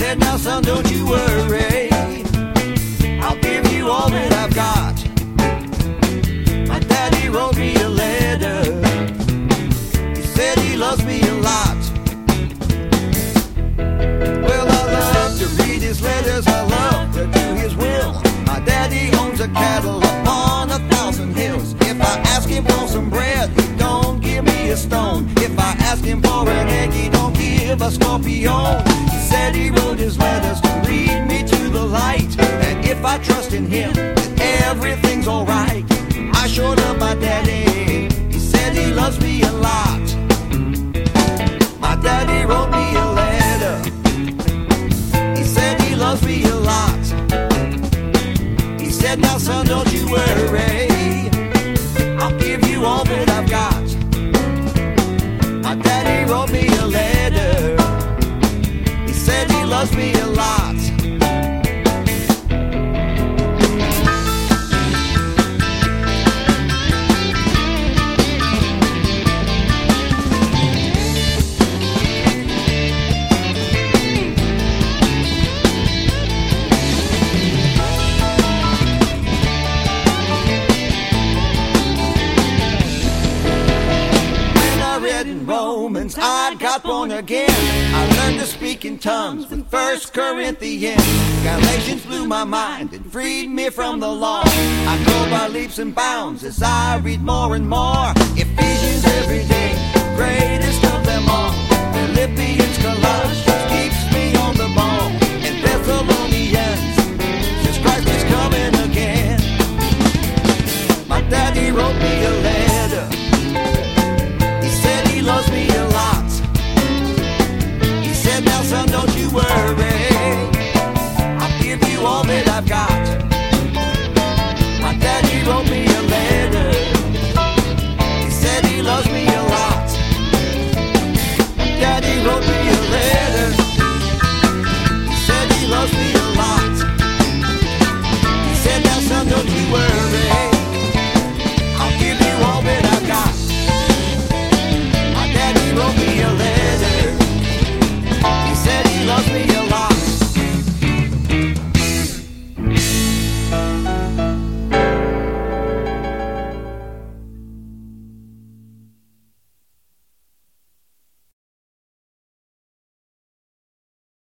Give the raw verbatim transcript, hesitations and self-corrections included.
said, now son, don't you worry, I'll give you all that I've got. My daddy wrote me a letter. He said he loves me a lot. Well, I love to read his letters, I love to do his will. My daddy owns a cattle upon a thousand hills. If I ask him for some bread, he don't give me a stone. If I ask him for an egg, he don't give a scorpion. He said he wrote his letters to lead me to the light, and if I trust in him, then everything's alright. I sure love my daddy. He said he loves me a lot. My daddy wrote me a letter. He said he loves me a lot. He said, now son, don't you worry, I'll give you all that I've got. My daddy wrote me a letter. He said he loves me a lot. Romans, I got born again. I learned to speak in tongues with First Corinthians. Galatians blew my mind and freed me from the law. I grow by leaps and bounds as I read more and more. Ephesians every day, great